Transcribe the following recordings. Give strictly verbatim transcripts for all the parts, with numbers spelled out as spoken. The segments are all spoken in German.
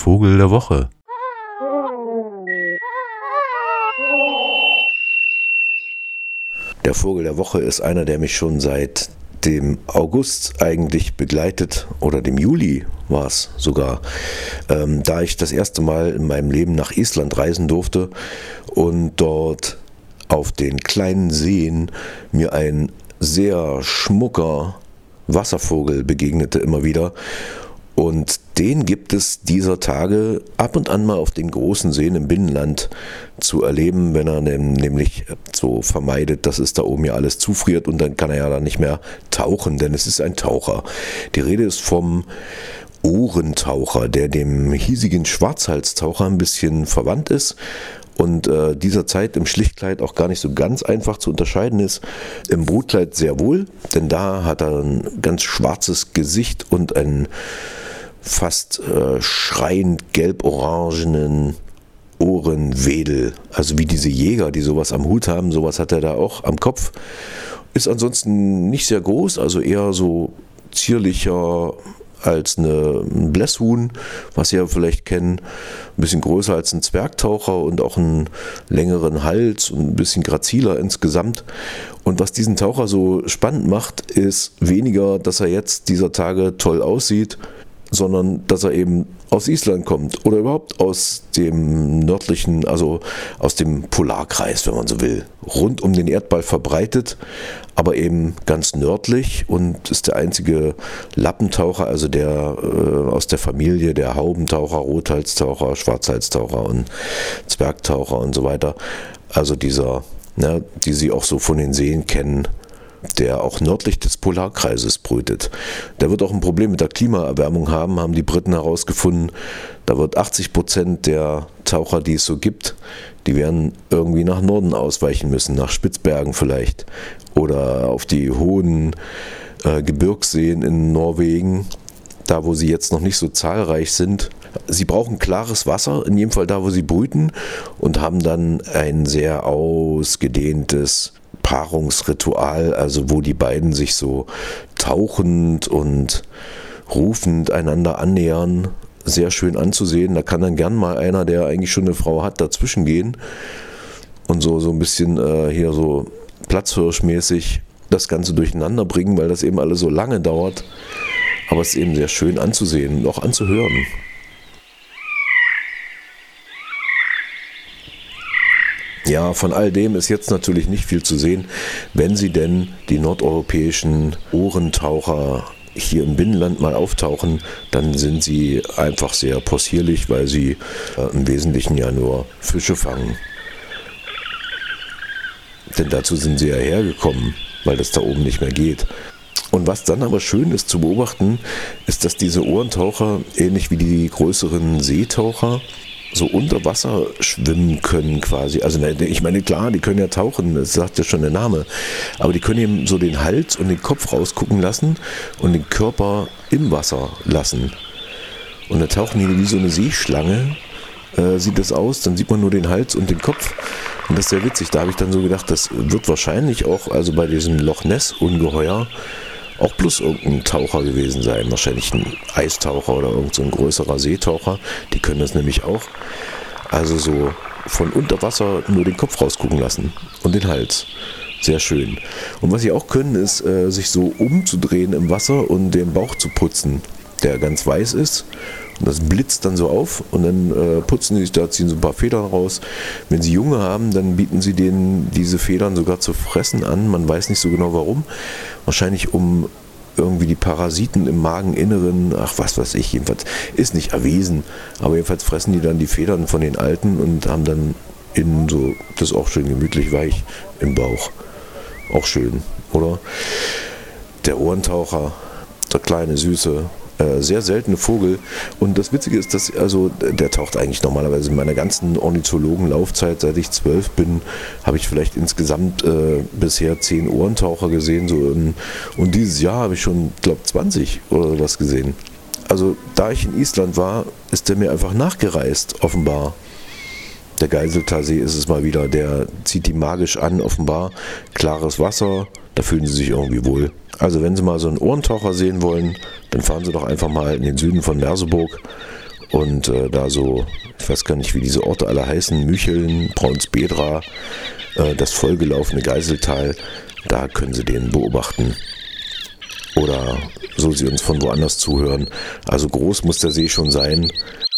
Vogel der Woche. Der Vogel der Woche ist einer, der mich schon seit dem August eigentlich begleitet, oder dem Juli war es sogar, ähm, da ich das erste Mal in meinem Leben nach Island reisen durfte und dort auf den kleinen Seen mir ein sehr schmucker Wasservogel begegnete immer wieder. Und den gibt es dieser Tage ab und an mal auf den großen Seen im Binnenland zu erleben, wenn er nämlich so vermeidet, dass es da oben ja alles zufriert, und dann kann er ja dann nicht mehr tauchen, denn es ist ein Taucher. Die Rede ist vom Ohrentaucher, der dem hiesigen Schwarzhalstaucher ein bisschen verwandt ist und äh, dieser Zeit im Schlichtkleid auch gar nicht so ganz einfach zu unterscheiden ist. Im Brutkleid sehr wohl, denn da hat er ein ganz schwarzes Gesicht und ein fast äh, schreiend gelb-orangenen Ohrenwedel. Also wie diese Jäger, die sowas am Hut haben, sowas hat er da auch am Kopf. Ist ansonsten nicht sehr groß, also eher so zierlicher als eine, ein Blässhuhn, was Sie ja vielleicht kennen. Ein bisschen größer als ein Zwergtaucher und auch einen längeren Hals und ein bisschen graziler insgesamt. Und was diesen Taucher so spannend macht, ist weniger, dass er jetzt dieser Tage toll aussieht, sondern dass er eben aus Island kommt oder überhaupt aus dem nördlichen, also aus dem Polarkreis, wenn man so will, rund um den Erdball verbreitet, aber eben ganz nördlich, und ist der einzige Lappentaucher, also der äh, aus der Familie der Haubentaucher, Rothalstaucher, Schwarzhalstaucher und Zwergtaucher und so weiter. Also dieser, ne, die Sie auch so von den Seen kennen, der auch nördlich des Polarkreises brütet. Der wird auch ein Problem mit der Klimaerwärmung haben, haben die Briten herausgefunden. Da wird achtzig Prozent der Taucher, die es so gibt, die werden irgendwie nach Norden ausweichen müssen, nach Spitzbergen vielleicht oder auf die hohen äh, Gebirgsseen in Norwegen, da wo sie jetzt noch nicht so zahlreich sind. Sie brauchen klares Wasser, in jedem Fall da, wo sie brüten, und haben dann ein sehr ausgedehntes Paarungsritual, also wo die beiden sich so tauchend und rufend einander annähern, sehr schön anzusehen. Da kann dann gern mal einer, der eigentlich schon eine Frau hat, dazwischen gehen und so, so ein bisschen äh, hier so platzhirschmäßig das Ganze durcheinander bringen, weil das eben alles so lange dauert. Aber es ist eben sehr schön anzusehen und auch anzuhören. Ja, von all dem ist jetzt natürlich nicht viel zu sehen, wenn Sie denn die nordeuropäischen Ohrentaucher hier im Binnenland mal auftauchen, dann sind sie einfach sehr possierlich, weil sie äh, im Wesentlichen ja nur Fische fangen. Denn dazu sind sie ja hergekommen, weil das da oben nicht mehr geht. Und was dann aber schön ist zu beobachten, ist, dass diese Ohrentaucher, ähnlich wie die größeren Seetaucher, so unter Wasser schwimmen können quasi. Also ich meine, klar, die können ja tauchen, das sagt ja schon der Name, aber die können eben so den Hals und den Kopf rausgucken lassen und den Körper im Wasser lassen. Und dann tauchen die wie so eine Seeschlange, äh, sieht das aus, dann sieht man nur den Hals und den Kopf. Und das ist sehr witzig, da habe ich dann so gedacht, das wird wahrscheinlich auch, also bei diesem Loch Ness-Ungeheuer, auch bloß irgendein Taucher gewesen sein, wahrscheinlich ein Eistaucher oder irgend so ein größerer Seetaucher, die können das nämlich auch. Also so von unter Wasser nur den Kopf rausgucken lassen und den Hals. Sehr schön. Und was sie auch können, ist, äh, sich so umzudrehen im Wasser und den Bauch zu putzen, der ganz weiß ist. Und das blitzt dann so auf und dann äh, putzen sie sich da, ziehen so ein paar Federn raus. Wenn sie Junge haben, dann bieten sie denen diese Federn sogar zu fressen an. Man weiß nicht so genau warum. Wahrscheinlich um irgendwie die Parasiten im Mageninneren, ach was weiß ich, jedenfalls ist nicht erwiesen. Aber jedenfalls fressen die dann die Federn von den Alten und haben dann innen so, das ist auch schön gemütlich weich im Bauch. Auch schön, oder? Der Ohrentaucher, der kleine, süße, Äh, sehr seltene Vogel. Und das Witzige ist, dass also der taucht eigentlich normalerweise in meiner ganzen Ornithologenlaufzeit, seit ich zwölf bin, habe ich vielleicht insgesamt äh, bisher zehn Ohrentaucher gesehen. So in, und dieses Jahr habe ich schon, glaube ich, zwanzig oder sowas gesehen. Also da ich in Island war, ist der mir einfach nachgereist, offenbar. Der Geiseltasee ist es mal wieder, der zieht die magisch an, offenbar. Klares Wasser, da fühlen sie sich irgendwie wohl. Also wenn Sie mal so einen Ohrentaucher sehen wollen, dann fahren Sie doch einfach mal in den Süden von Merseburg und äh, da so, ich weiß gar nicht, wie diese Orte alle heißen, Mücheln, Braunsbedra, äh, das vollgelaufene Geiseltal, da können Sie den beobachten. Oder so Sie uns von woanders zuhören. Also groß muss der See schon sein.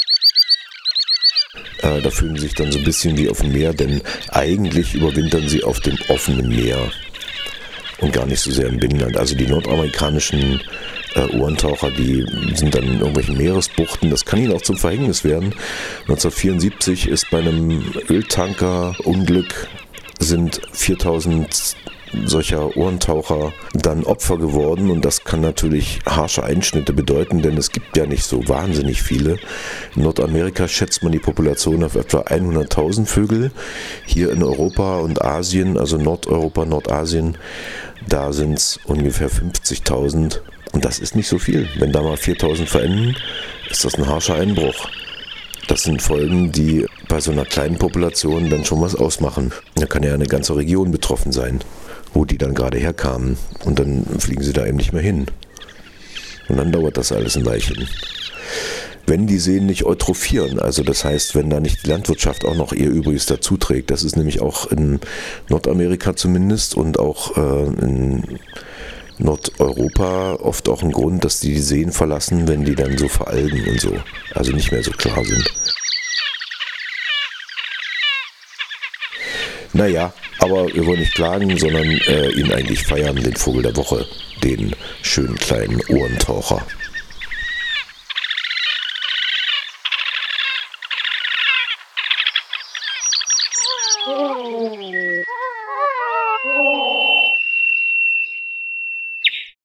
Äh, da fühlen Sie sich dann so ein bisschen wie auf dem Meer, denn eigentlich überwintern Sie auf dem offenen Meer und gar nicht so sehr im Binnenland. Also die nordamerikanischen äh, Ohrentaucher, die sind dann in irgendwelchen Meeresbuchten. Das kann ihnen auch zum Verhängnis werden. neunzehnhundertvierundsiebzig ist bei einem Öltanker-Unglück sind viertausend solcher Ohrentaucher dann Opfer geworden und das kann natürlich harsche Einschnitte bedeuten, denn es gibt ja nicht so wahnsinnig viele. In Nordamerika schätzt man die Population auf etwa hunderttausend Vögel. Hier in Europa und Asien, also Nordeuropa, Nordasien, da sind es ungefähr fünfzigtausend und das ist nicht so viel. Wenn da mal viertausend verenden, ist das ein harscher Einbruch. Das sind Folgen, die bei so einer kleinen Population dann schon was ausmachen. Da kann ja eine ganze Region betroffen sein, wo die dann gerade herkamen. Und dann fliegen sie da eben nicht mehr hin. Und dann dauert das alles ein Weilchen. Wenn die Seen nicht eutrophieren, also das heißt, wenn da nicht die Landwirtschaft auch noch ihr Übriges dazu trägt, das ist nämlich auch in Nordamerika zumindest und auch äh, in Nordeuropa oft auch ein Grund, dass die die Seen verlassen, wenn die dann so veralgen und so, also nicht mehr so klar sind. Naja, aber wir wollen nicht klagen, sondern äh, ihn eigentlich feiern, den Vogel der Woche, den schönen kleinen Ohrentaucher.